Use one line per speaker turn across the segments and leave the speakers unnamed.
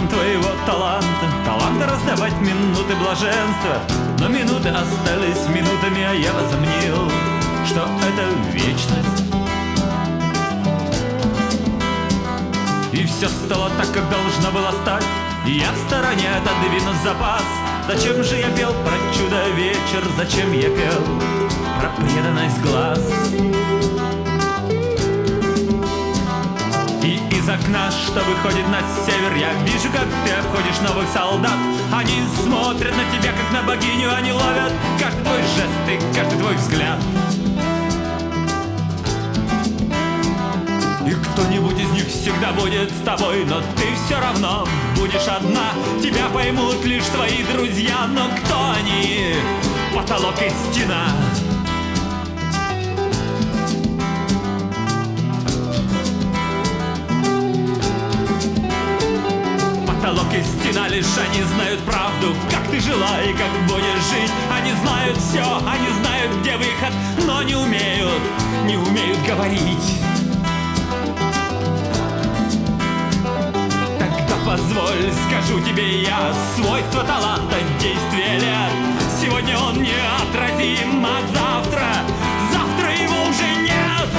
твоего таланта, таланта раздавать минуты блаженства. Но минуты остались минутами, а я возомнил, что это вечность. И все стало так, как должно было стать. Я в стороне отодвинув запас. Зачем же я пел про чудо-вечер? Зачем я пел про преданность глаз? И из окна, что выходит на север, я вижу, как ты обходишь новых солдат. Они смотрят на тебя, как на богиню. Они ловят каждый твой жест и каждый твой взгляд. И кто-нибудь из них всегда будет с тобой, но ты все равно будешь одна. Тебя поймут лишь твои друзья, но кто они? Потолок и стена. Потолок и стена, лишь они знают правду, как ты жила и как будешь жить. Они знают все, они знают, где выход, но не умеют говорить. Позволь, скажу тебе я, свойства таланта, действия лет. Сегодня он неотразим, а завтра его уже нет.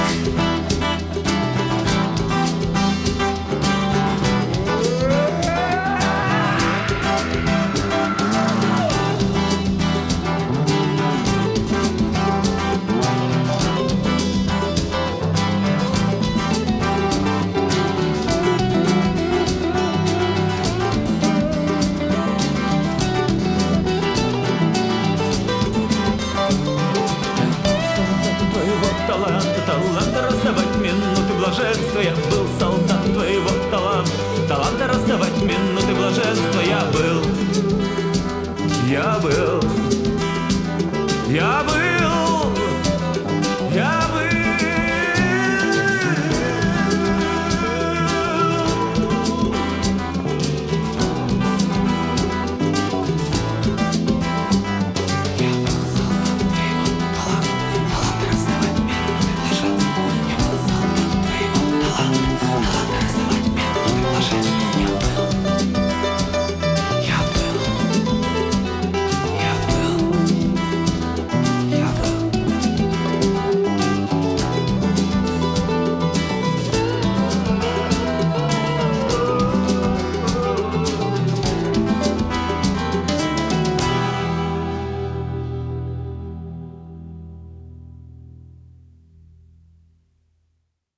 Таланта раздавать минуты блаженства. Я был солдат твоего таланта. Таланта раздавать минуты блаженства. Я был